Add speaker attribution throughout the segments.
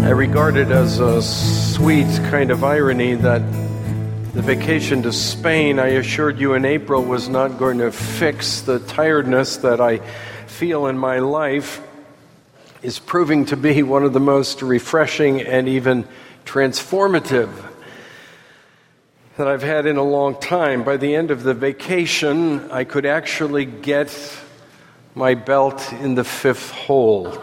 Speaker 1: I regard it as a sweet kind of irony that the vacation to Spain, I assured you in April, was not going to fix the tiredness that I feel in my life, is proving to be one of the most refreshing and even transformative that I've had in a long time. By the end of the vacation, I could actually get my belt in the fifth hole.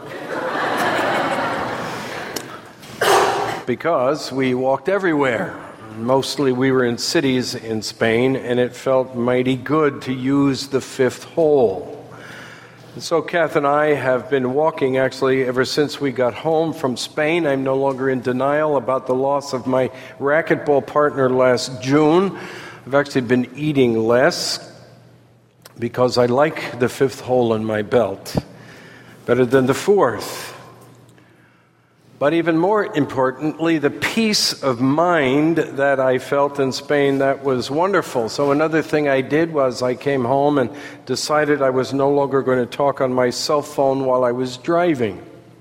Speaker 1: Because we walked everywhere. Mostly we were in cities in Spain, and it felt mighty good to use the fifth hole. And so Kath and I have been walking actually ever since we got home from Spain. I'm no longer in denial about the loss of my racquetball partner last June. I've actually been eating less because I like the fifth hole in my belt better than the fourth. But even more importantly, the peace of mind that I felt in Spain, that was wonderful. So another thing I did was I came home and decided I was no longer going to talk on my cell phone while I was driving.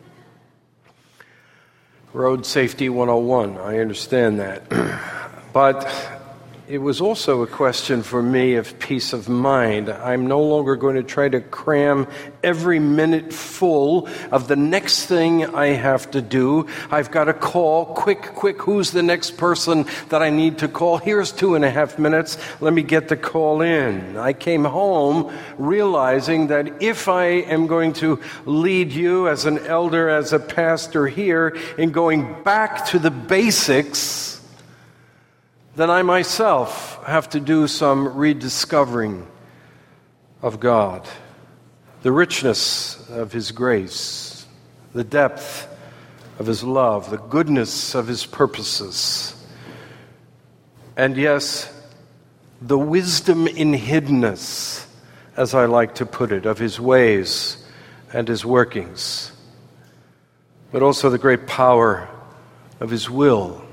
Speaker 1: Road safety 101, I understand that. But it was also a question for me of peace of mind. I'm no longer going to try to cram every minute full of the next thing I have to do. I've got to call, quick, who's the next person that I need to call? Here's 2.5 minutes. Let me get the call in. I came home realizing that if I am going to lead you as an elder, as a pastor here, in going back to the basics, then I myself have to do some rediscovering of God, the richness of His grace, the depth of His love, the goodness of His purposes, and yes, the wisdom in hiddenness, as I like to put it, of His ways and His workings, but also the great power of His will.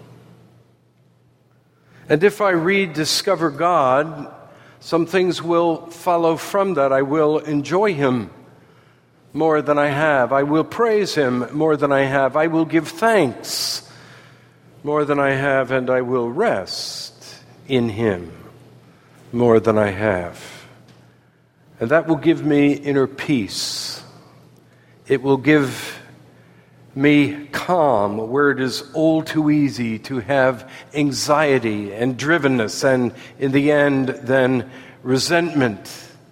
Speaker 1: And if I rediscover God, some things will follow from that. I will enjoy Him more than I have. I will praise Him more than I have. I will give thanks more than I have, and I will rest in Him more than I have. And that will give me inner peace. It will give me calm where it is all too easy to have anxiety and drivenness and, in the end, then resentment.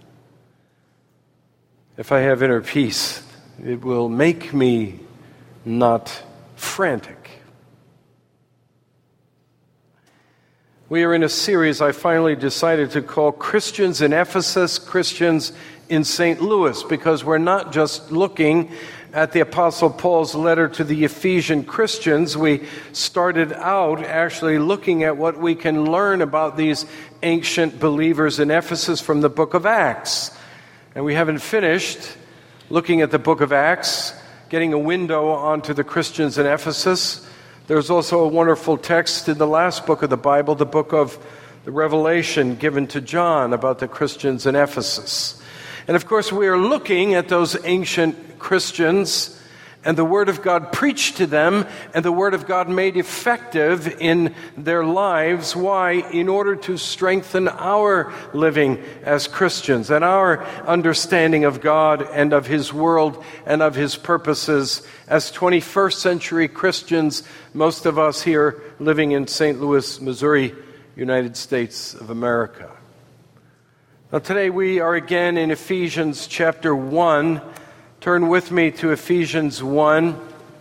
Speaker 1: If I have inner peace, it will make me not frantic. We are in a series I finally decided to call Christians in Ephesus, Christians in St. Louis, because we're not just looking at the Apostle Paul's letter to the Ephesian Christians. We started out actually looking at what we can learn about these ancient believers in Ephesus from the book of Acts. And we haven't finished looking at the book of Acts, getting a window onto the Christians in Ephesus. There's also a wonderful text in the last book of the Bible, the book of the Revelation given to John about the Christians in Ephesus. And of course, we are looking at those ancient Christians and the Word of God preached to them and the Word of God made effective in their lives. Why? In order to strengthen our living as Christians and our understanding of God and of His world and of His purposes as 21st century Christians, most of us here living in St. Louis, Missouri, United States of America. Now today we are again in Ephesians chapter 1. Turn with me to Ephesians 1.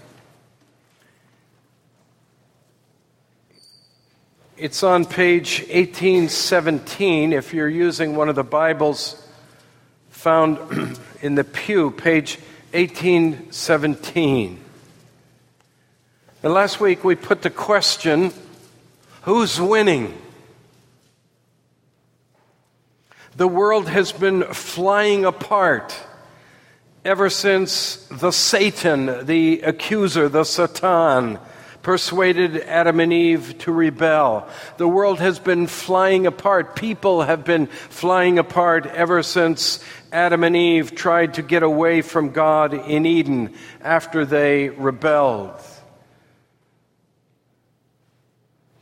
Speaker 1: It's on page 1817 if you're using one of the Bibles found in the pew, page 1817. And last week we put the question, who's winning? The world has been flying apart ever since the Satan, the accuser, the Satan, persuaded Adam and Eve to rebel. The world has been flying apart. People have been flying apart ever since Adam and Eve tried to get away from God in Eden after they rebelled.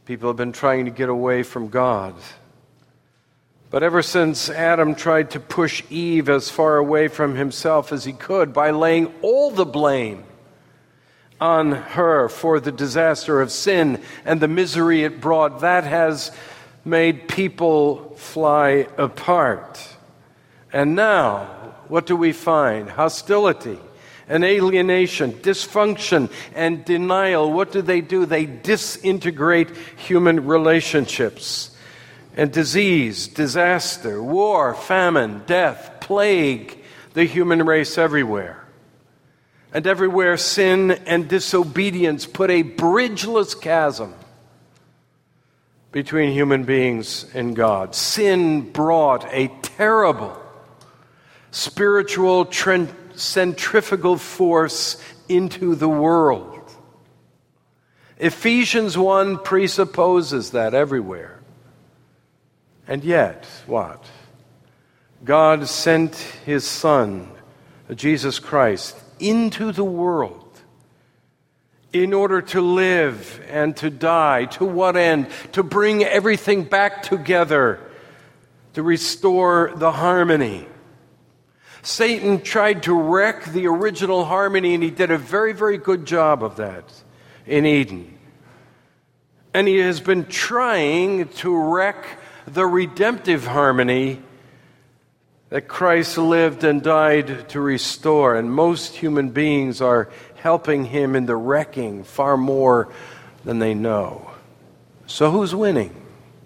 Speaker 1: People have been trying to get away from God. But ever since Adam tried to push Eve as far away from himself as he could by laying all the blame on her for the disaster of sin and the misery it brought, that has made people fly apart. And now, what do we find? Hostility and alienation, dysfunction and denial. What do? They disintegrate human relationships. And disease, disaster, war, famine, death, plague the human race everywhere. And everywhere sin and disobedience put a bridgeless chasm between human beings and God. Sin brought a terrible spiritual centrifugal force into the world. Ephesians 1 presupposes that everywhere. And yet, what? God sent His Son, Jesus Christ, into the world in order to live and to die. To what end? To bring everything back together, to restore the harmony. Satan tried to wreck the original harmony, and he did a very, very good job of that in Eden. And he has been trying to wreck the redemptive harmony that Christ lived and died to restore. And most human beings are helping him in the wrecking far more than they know. So who's winning?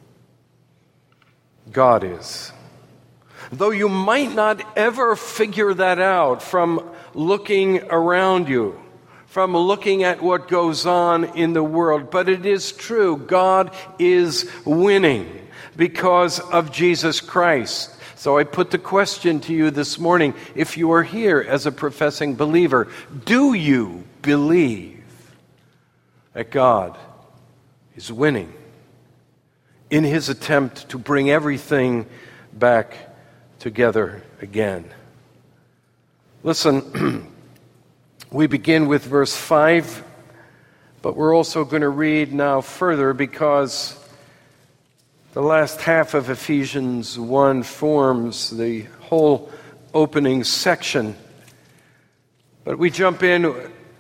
Speaker 1: God is. Though you might not ever figure that out from looking around you, from looking at what goes on in the world. But it is true, God is winning because of Jesus Christ. So I put the question to you this morning, if you are here as a professing believer, do you believe that God is winning in His attempt to bring everything back together again? Listen, we begin with verse 5, but we're also going to read now further because the last half of Ephesians 1 forms the whole opening section. But we jump in,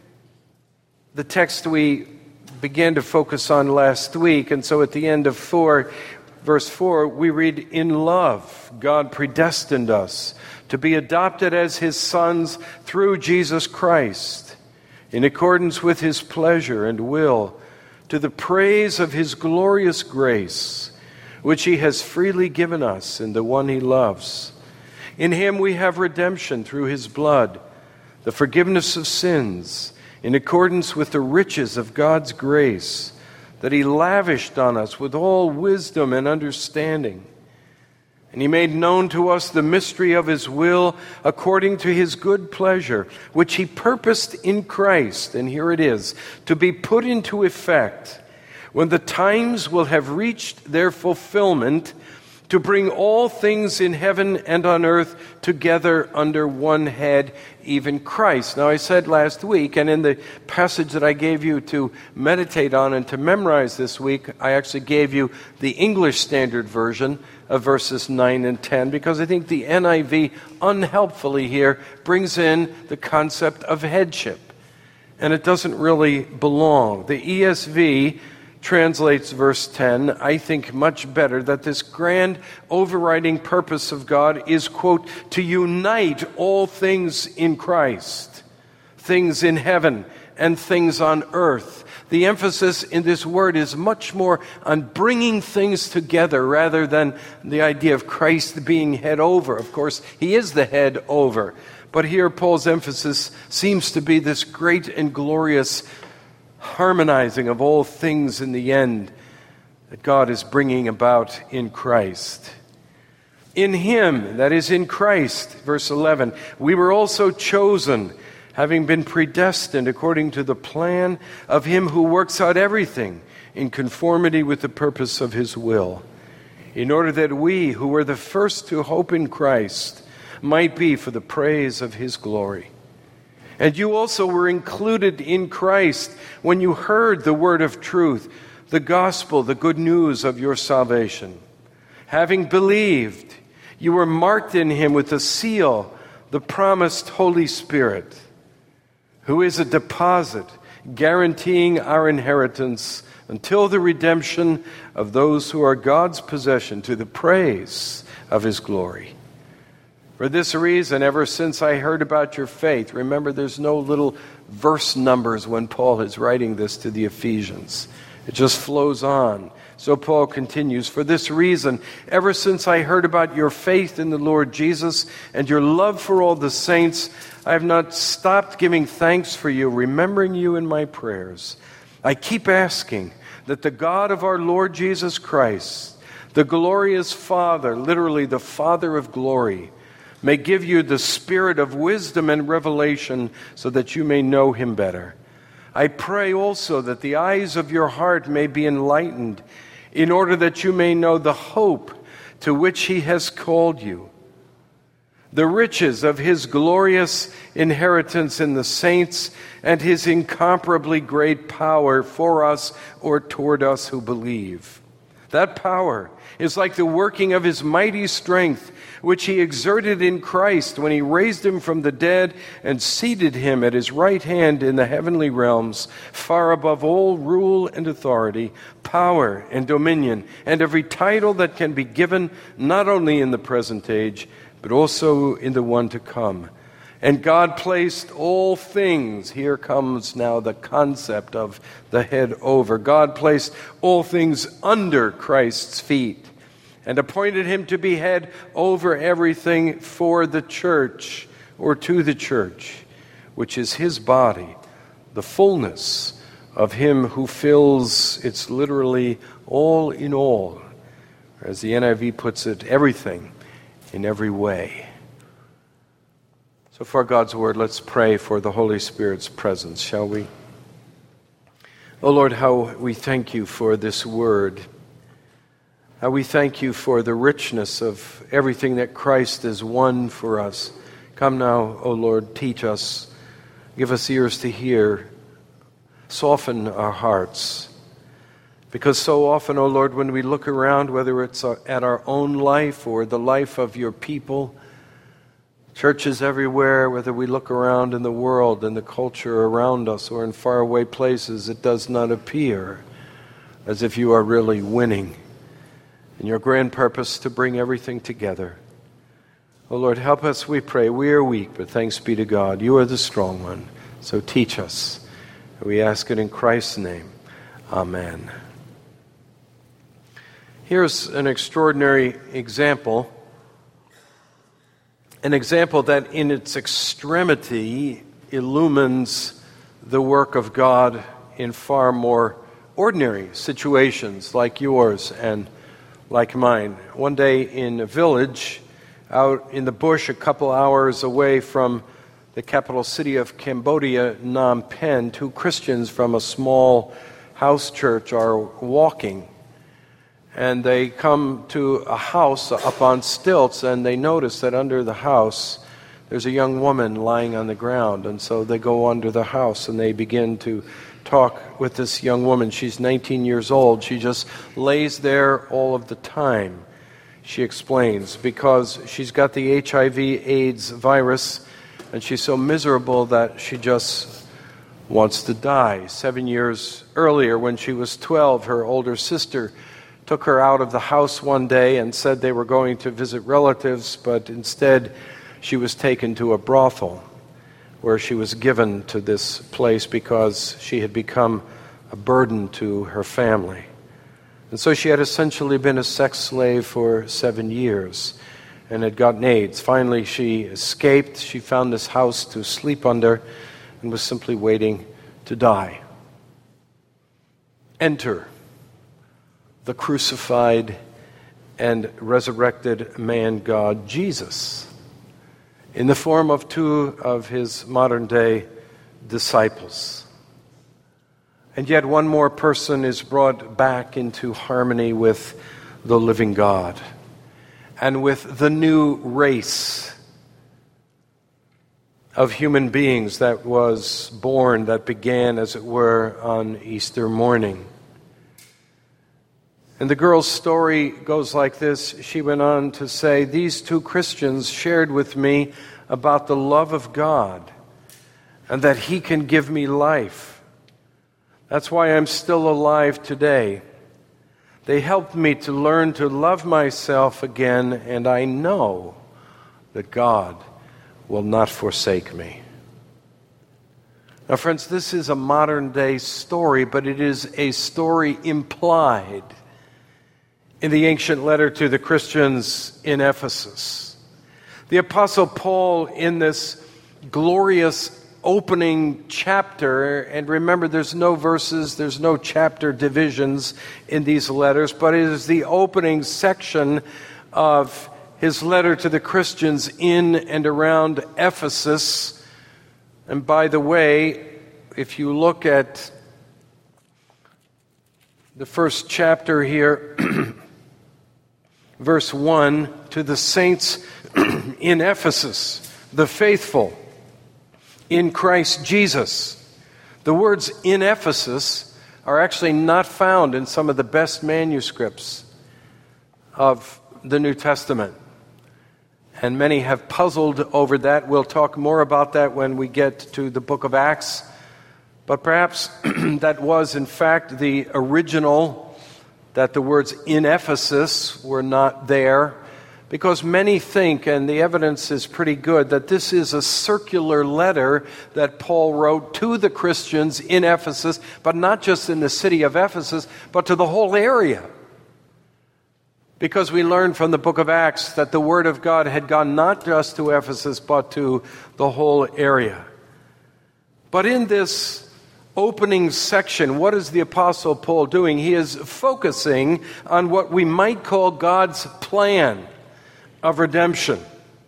Speaker 1: the text we began to focus on last week, and so at the end of verse 4, we read, "In love, God predestined us to be adopted as His sons through Jesus Christ, in accordance with His pleasure and will, to the praise of His glorious grace, which He has freely given us in the one He loves. In Him we have redemption through His blood, the forgiveness of sins, in accordance with the riches of God's grace, that He lavished on us with all wisdom and understanding. And He made known to us the mystery of His will according to His good pleasure, which He purposed in Christ," and here it is, "to be put into effect when the times will have reached their fulfillment, to bring all things in heaven and on earth together under one head, even Christ." Now, I said last week, and in the passage that I gave you to meditate on and to memorize this week, I actually gave you the English Standard Version of verses 9 and 10, because I think the NIV unhelpfully here brings in the concept of headship, and it doesn't really belong. The ESV translates verse 10, I think, much better, that this grand overriding purpose of God is, quote, to unite all things in Christ, things in heaven and things on earth. The emphasis in this word is much more on bringing things together rather than the idea of Christ being head over. Of course, He is the head over. But here Paul's emphasis seems to be this great and glorious harmonizing of all things in the end that God is bringing about in Christ. In Him, that is in Christ, verse 11, we were also chosen, having been predestined according to the plan of Him who works out everything in conformity with the purpose of His will, in order that we, who were the first to hope in Christ, might be for the praise of His glory. And you also were included in Christ when you heard the word of truth, the gospel, the good news of your salvation. Having believed, you were marked in him with a seal, the promised Holy Spirit, who is a deposit guaranteeing our inheritance until the redemption of those who are God's possession, to the praise of his glory. For this reason, ever since I heard about your faith — remember, there's no little verse numbers when Paul is writing this to the Ephesians. It just flows on. So Paul continues, for this reason, ever since I heard about your faith in the Lord Jesus and your love for all the saints, I have not stopped giving thanks for you, remembering you in my prayers. I keep asking that the God of our Lord Jesus Christ, the glorious Father, literally the Father of glory, may give you the spirit of wisdom and revelation so that you may know him better. I pray also that the eyes of your heart may be enlightened, in order that you may know the hope to which he has called you, the riches of his glorious inheritance in the saints, and his incomparably great power for us or toward us who believe. That power is like the working of his mighty strength, which he exerted in Christ when he raised him from the dead and seated him at his right hand in the heavenly realms, far above all rule and authority, power and dominion, and every title that can be given, not only in the present age, but also in the one to come. And God placed all things — here comes now the concept of the head over — God placed all things under Christ's feet, and appointed him to be head over everything for the church, or to the church, which is his body, the fullness of him who fills — it's literally all in all, as the NIV puts it, everything in every way. So for God's word, let's pray for the Holy Spirit's presence, shall we? Oh Lord, how we thank you for this word. How we thank you for the richness of everything that Christ has won for us. Come now, O Lord, teach us. Give us ears to hear. Soften our hearts. Because so often, O Lord, when we look around, whether it's at our own life or the life of your people, churches everywhere, whether we look around in the world and the culture around us or in faraway places, it does not appear as if you are really winning in your grand purpose to bring everything together. Oh Lord, help us, we pray. We are weak, but thanks be to God. You are the strong one. So teach us. We ask it in Christ's name. Amen. Here's an extraordinary example. An example that in its extremity illumines the work of God in far more ordinary situations like yours and like mine. One day in a village out in the bush a couple hours away from the capital city of Cambodia, Phnom Penh, two Christians from a small house church are walking. And they come to a house up on stilts, and they notice that under the house there's a young woman lying on the ground. And so they go under the house and they begin to talk with this young woman. She's 19 years old. She just lays there all of the time, she explains, because she's got the HIV/AIDS virus, and she's so miserable that she just wants to die. 7 years earlier, when she was 12, her older sister took her out of the house one day and said they were going to visit relatives, but instead she was taken to a brothel where she was given to this place because she had become a burden to her family. And so she had essentially been a sex slave for 7 years and had gotten AIDS. Finally, she escaped. She found this house to sleep under and was simply waiting to die. Enter the crucified and resurrected man God, Jesus, in the form of two of his modern-day disciples. And yet one more person is brought back into harmony with the living God and with the new race of human beings that was born, that began, as it were, on Easter morning. And the girl's story goes like this. She went on to say, "These two Christians shared with me about the love of God and that He can give me life. That's why I'm still alive today. They helped me to learn to love myself again, and I know that God will not forsake me." Now, friends, this is a modern-day story, but it is a story implied in the ancient letter to the Christians in Ephesus. The Apostle Paul, in this glorious opening chapter, and remember there's no verses, there's no chapter divisions in these letters, but it is the opening section of his letter to the Christians in and around Ephesus. And by the way, if you look at the first chapter here, verse 1, to the saints in Ephesus, the faithful in Christ Jesus. The words "in Ephesus" are actually not found in some of the best manuscripts of the New Testament. And many have puzzled over that. We'll talk more about that when we get to the book of Acts. But perhaps that was, in fact, the original, that the words "in Ephesus" were not there, because many think, and the evidence is pretty good, that this is a circular letter that Paul wrote to the Christians in Ephesus, but not just in the city of Ephesus, but to the whole area. Because we learned from the book of Acts that the Word of God had gone not just to Ephesus, but to the whole area. But in this opening section, what is the Apostle Paul doing? He is focusing on what we might call God's plan of redemption.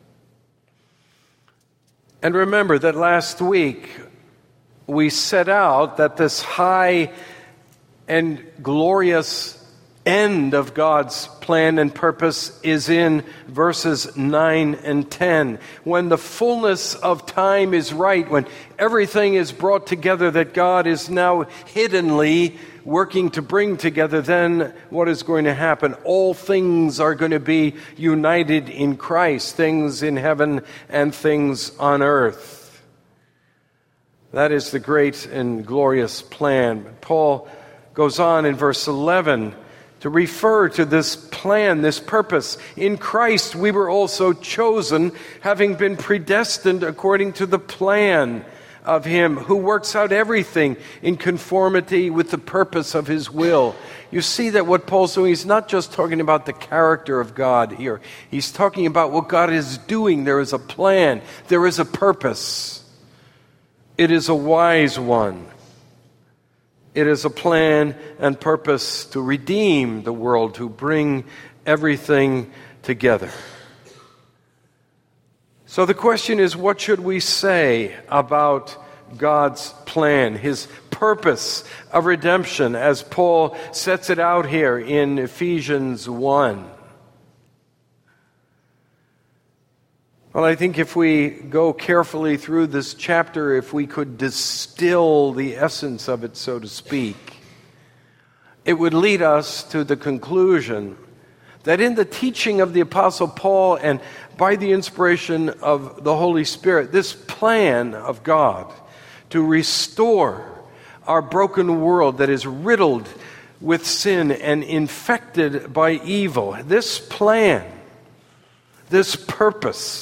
Speaker 1: And remember that last week we set out that this high and glorious end of God's plan and purpose is in verses 9 and 10. When the fullness of time is right, when everything is brought together that God is now hiddenly working to bring together, then what is going to happen? All things are going to be united in Christ, things in heaven and things on earth. That is the great and glorious plan. Paul goes on in verse 11 to refer to this plan, this purpose. "In Christ we were also chosen, having been predestined according to the plan of Him who works out everything in conformity with the purpose of His will." You see that what Paul's doing, he's not just talking about the character of God here. He's talking about what God is doing. There is a plan. There is a purpose. It is a wise one. It is a plan and purpose to redeem the world, to bring everything together. So the question is, what should we say about God's plan, His purpose of redemption, as Paul sets it out here in Ephesians 1? Well, I think if we go carefully through this chapter, if we could distill the essence of it, so to speak, it would lead us to the conclusion that in the teaching of the Apostle Paul and by the inspiration of the Holy Spirit, this plan of God to restore our broken world that is riddled with sin and infected by evil, this plan, this purpose,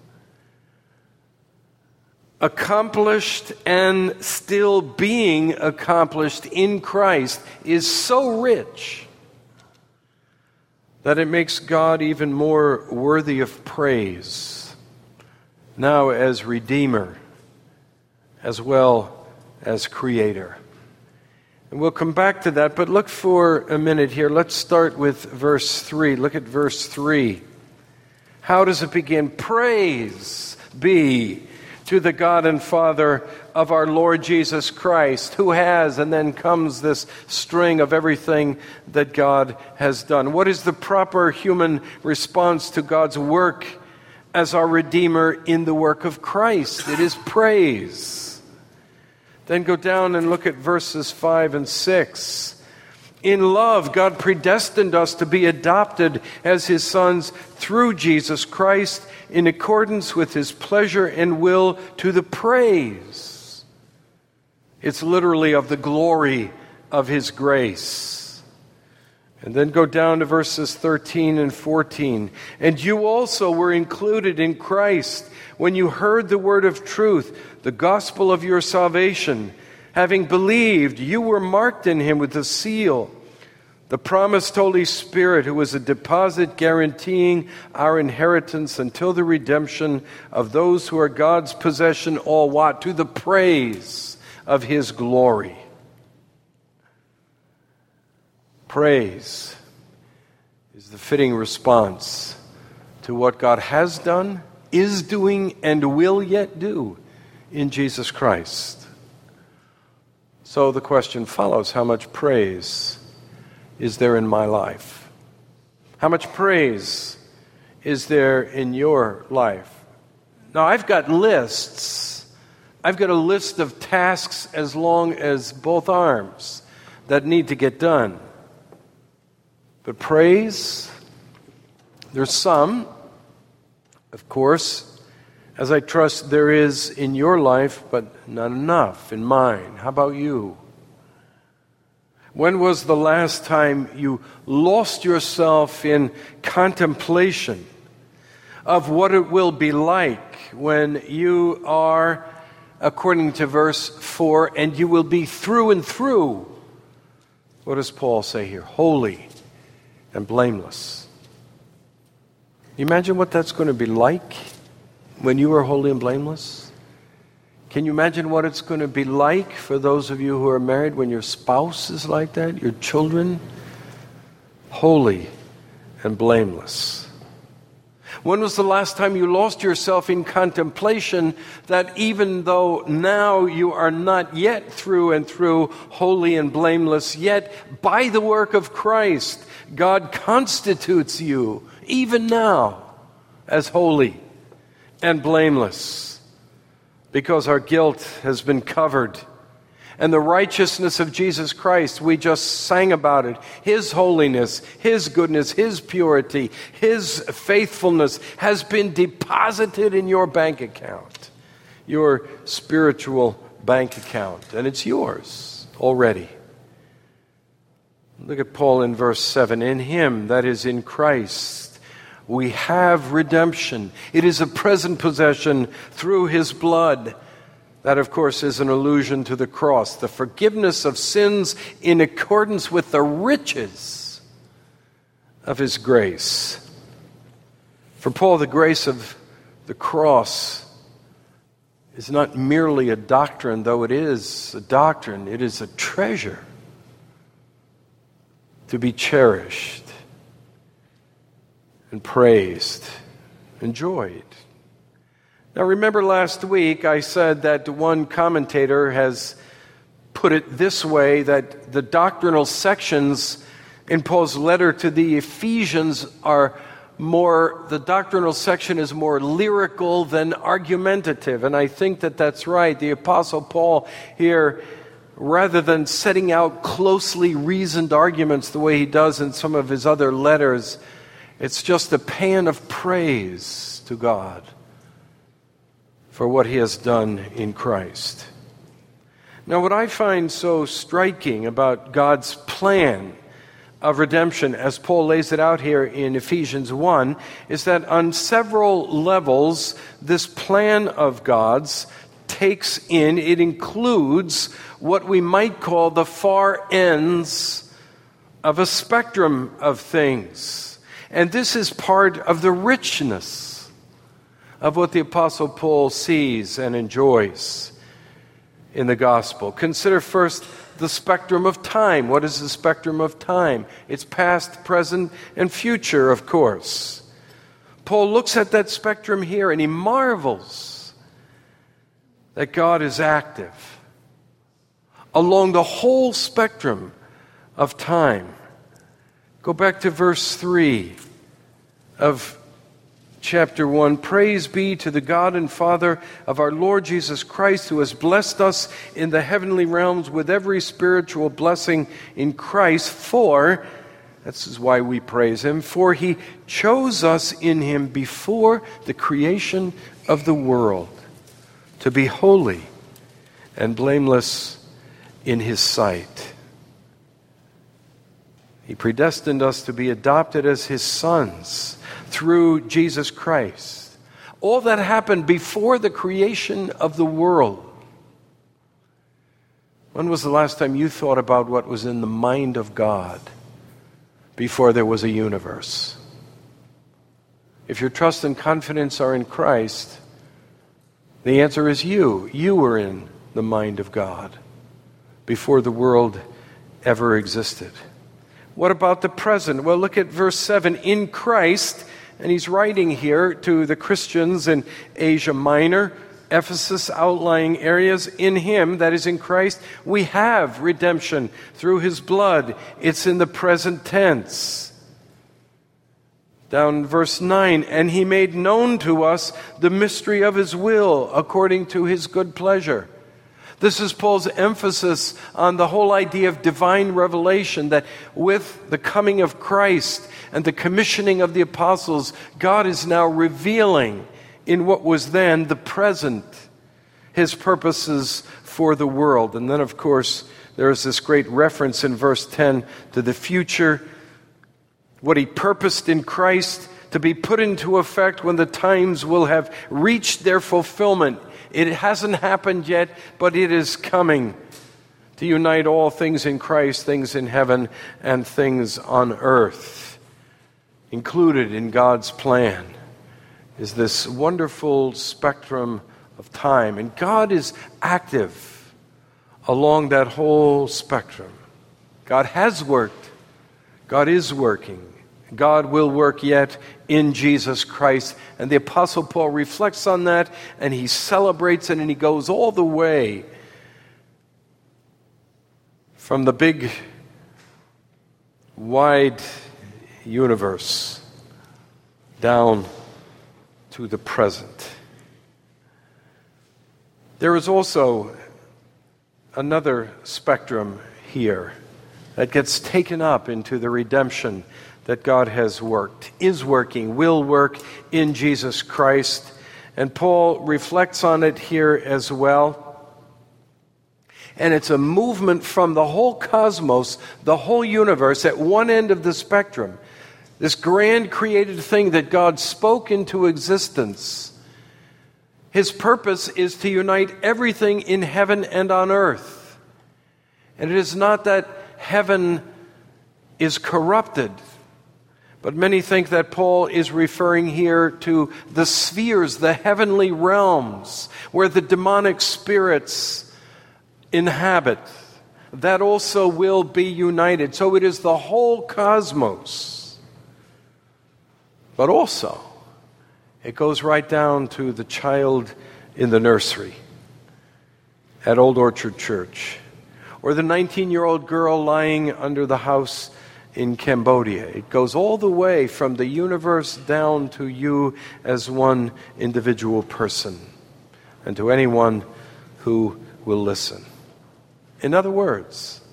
Speaker 1: accomplished and still being accomplished in Christ, is so rich that it makes God even more worthy of praise, now as Redeemer as well as Creator. And we'll come back to that, but look for a minute here. Let's start with verse 3. Look at verse 3. How does it begin? "Praise be to the God and Father of our Lord Jesus Christ, who has," and then comes this string of everything that God has done. What is the proper human response to God's work as our Redeemer in the work of Christ? It is praise. Then go down and look at verses 5 and 6. In love, God predestined us to be adopted as His sons through Jesus Christ in accordance with His pleasure and will, to the praise. It's literally of the glory of His grace. And then go down to verses 13 and 14. And you also were included in Christ when you heard the word of truth, the gospel of your salvation. Having believed, you were marked in Him with a seal, the promised Holy Spirit, who is a deposit guaranteeing our inheritance until the redemption of those who are God's possession, all what? To the praise of His glory. Praise is the fitting response to what God has done, is doing, and will yet do in Jesus Christ. So the question follows, how much praise is there in my life? How much praise is there in your life? Now, I've got lists. I've got a list of tasks as long as both arms that need to get done. But praise, there's some, of course, as I trust there is in your life, but not enough in mine. How about you? When was the last time you lost yourself in contemplation of what it will be like when you are, according to verse 4, and you will be through and through, what does Paul say here? Holy and blameless. Imagine what that's going to be like when you are holy and blameless. Can you imagine what it's going to be like for those of you who are married when your spouse is like that, your children? Holy and blameless. When was the last time you lost yourself in contemplation that even though now you are not yet through and through holy and blameless, yet by the work of Christ, God constitutes you, even now, as holy and blameless, because our guilt has been covered. And the righteousness of Jesus Christ, we just sang about it. His holiness, His goodness, His purity, His faithfulness has been deposited in your bank account, your spiritual bank account, and it's yours already. Look at Paul in verse 7. In Him, that is in Christ, we have redemption. It is a present possession through His blood. That, of course, is an allusion to the cross. The forgiveness of sins in accordance with the riches of His grace. For Paul, the grace of the cross is not merely a doctrine, though it is a doctrine. It is a treasure to be cherished and praised, enjoyed. Now, remember last week I said that one commentator has put it this way, that the doctrinal sections in Paul's letter to the Ephesians the doctrinal section is more lyrical than argumentative. And I think that that's right. The Apostle Paul here, rather than setting out closely reasoned arguments the way he does in some of his other letters, it's just a paean of praise to God for what He has done in Christ. Now, what I find so striking about God's plan of redemption, as Paul lays it out here in Ephesians 1, is that on several levels, this plan of God's it includes what we might call the far ends of a spectrum of things. And this is part of the richness of what the Apostle Paul sees and enjoys in the gospel. Consider first the spectrum of time. What is the spectrum of time? It's past, present, and future, of course. Paul looks at that spectrum here and he marvels that God is active along the whole spectrum of time. Go back to verse 3 of chapter 1. Praise be to the God and Father of our Lord Jesus Christ, who has blessed us in the heavenly realms with every spiritual blessing in Christ. For, this is why we praise him, for he chose us in him before the creation of the world to be holy and blameless in his sight. He predestined us to be adopted as his sons through Jesus Christ. All that happened before the creation of the world. When was the last time you thought about what was in the mind of God before there was a universe? If your trust and confidence are in Christ, the answer is you. You were in the mind of God before the world ever existed. What about the present? Well, look at verse 7. In Christ, and he's writing here to the Christians in Asia Minor, Ephesus, outlying areas. In him, that is in Christ, we have redemption through his blood. It's in the present tense. Down verse 9, and he made known to us the mystery of his will according to his good pleasure. This is Paul's emphasis on the whole idea of divine revelation, that with the coming of Christ and the commissioning of the apostles, God is now revealing in what was then the present his purposes for the world. And then, of course, there is this great reference in verse 10 to the future, what he purposed in Christ to be put into effect when the times will have reached their fulfillment. It hasn't happened yet, but it is coming to unite all things in Christ, things in heaven and things on earth. Included in God's plan is this wonderful spectrum of time. And God is active along that whole spectrum. God has worked. God is working. God will work yet in Jesus Christ. And the Apostle Paul reflects on that, and he celebrates it, and he goes all the way from the big, wide universe down to the present. There is also another spectrum here that gets taken up into the redemption that God has worked, is working, will work in Jesus Christ. And Paul reflects on it here as well. And it's a movement from the whole cosmos, the whole universe, at one end of the spectrum. This grand created thing that God spoke into existence. His purpose is to unite everything in heaven and on earth. And it is not that heaven is corrupted, but many think that Paul is referring here to the spheres, the heavenly realms, where the demonic spirits inhabit. That also will be united. So it is the whole cosmos. But also, it goes right down to the child in the nursery at Old Orchard Church, or the 19-year-old girl lying under the house in Cambodia. It goes all the way from the universe down to you as one individual person, and to anyone who will listen. In other words,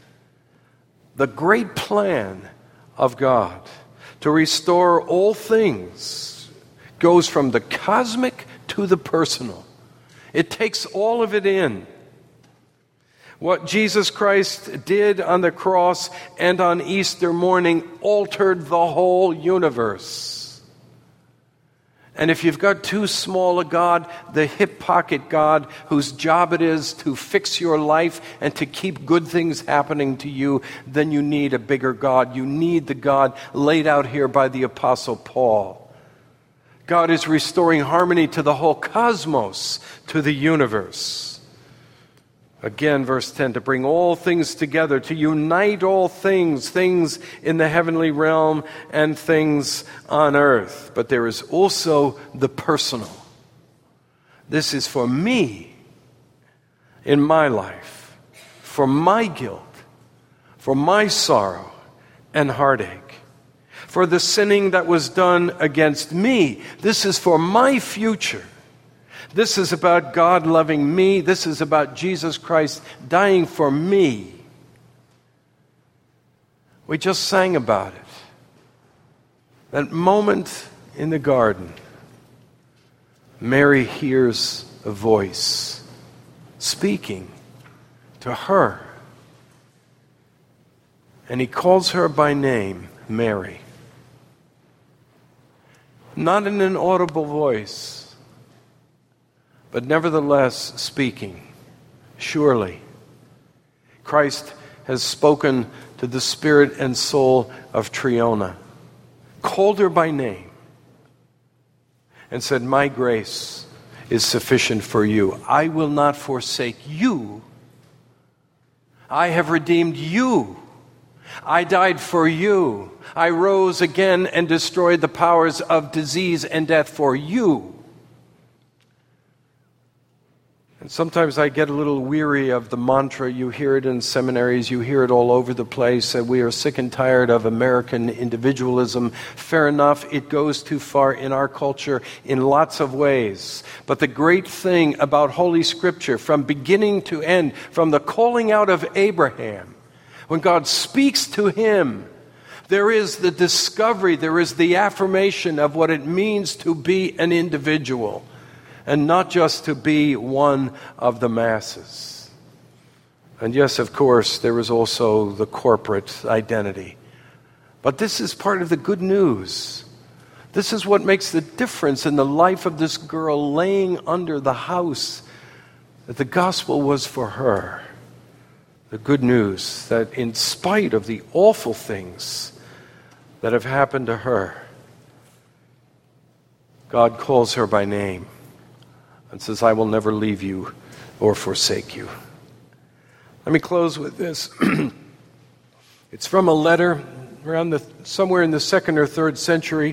Speaker 1: the great plan of God to restore all things goes from the cosmic to the personal. It takes all of it in. What Jesus Christ did on the cross and on Easter morning altered the whole universe. And if you've got too small a God, the hip pocket God, whose job it is to fix your life and to keep good things happening to you, then you need a bigger God. You need the God laid out here by the Apostle Paul. God is restoring harmony to the whole cosmos, to the universe. Again, verse 10, to bring all things together, to unite all things, things in the heavenly realm and things on earth. But there is also the personal. This is for me, in my life, for my guilt, for my sorrow and heartache, for the sinning that was done against me. This is for my future. This is about God loving me. This is about Jesus Christ dying for me. We just sang about it. That moment in the garden, Mary hears a voice speaking to her. And he calls her by name, Mary. Not in an audible voice, but nevertheless speaking. Surely, Christ has spoken to the spirit and soul of Triona, called her by name, and said, my grace is sufficient for you. I will not forsake you. I have redeemed you. I died for you. I rose again and destroyed the powers of disease and death for you. And sometimes I get a little weary of the mantra. You hear it in seminaries, you hear it all over the place, that we are sick and tired of American individualism. Fair enough, it goes too far in our culture in lots of ways. But the great thing about Holy Scripture, from beginning to end, from the calling out of Abraham, when God speaks to him, there is the discovery, there is the affirmation of what it means to be an individual, and not just to be one of the masses. And yes, of course, there is also the corporate identity. But this is part of the good news. This is what makes the difference in the life of this girl laying under the house, that the gospel was for her. The good news that in spite of the awful things that have happened to her, God calls her by name and says, I will never leave you or forsake you. Let me close with this. It's from a letter around somewhere in the 2nd or 3rd century.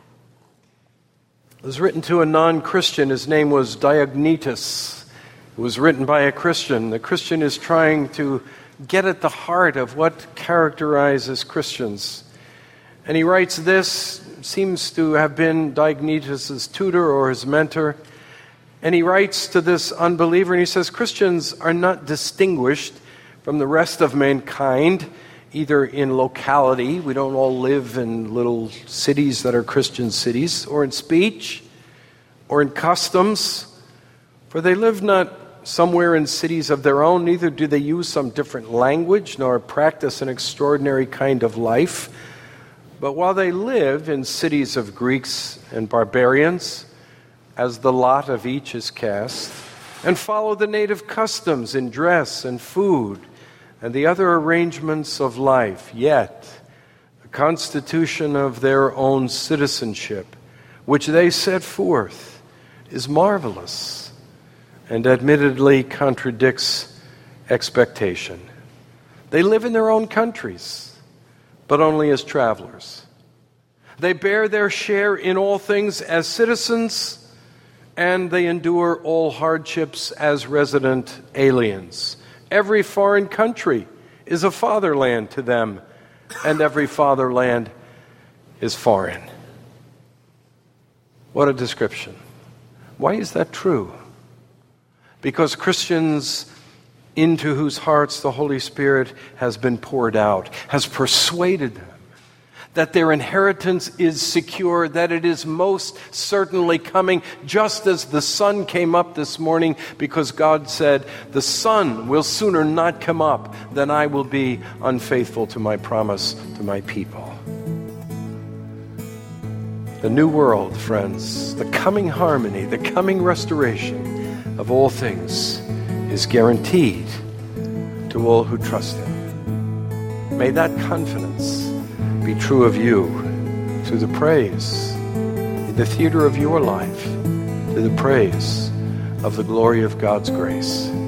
Speaker 1: It was written to a non-Christian. His name was Diognetus. It was written by a Christian. The Christian is trying to get at the heart of what characterizes Christians. And he writes this, seems to have been Diognetus' tutor or his mentor. And he writes to this unbeliever, and he says, Christians are not distinguished from the rest of mankind, either in locality, we don't all live in little cities that are Christian cities, or in speech, or in customs, for they live not somewhere in cities of their own, neither do they use some different language, nor practice an extraordinary kind of life. But while they live in cities of Greeks and barbarians, as the lot of each is cast, and follow the native customs in dress and food and the other arrangements of life, yet the constitution of their own citizenship, which they set forth, is marvelous and admittedly contradicts expectation. They live in their own countries, but only as travelers. They bear their share in all things as citizens, and they endure all hardships as resident aliens. Every foreign country is a fatherland to them, and every fatherland is foreign. What a description. Why is that true? Because Christians into whose hearts the Holy Spirit has been poured out, has persuaded them that their inheritance is secure, that it is most certainly coming, just as the sun came up this morning, because God said, the sun will sooner not come up than I will be unfaithful to my promise to my people. The new world, friends, the coming harmony, the coming restoration of all things is guaranteed to all who trust Him. May that confidence be true of you, to the praise in the theater of your life, to the praise of the glory of God's grace.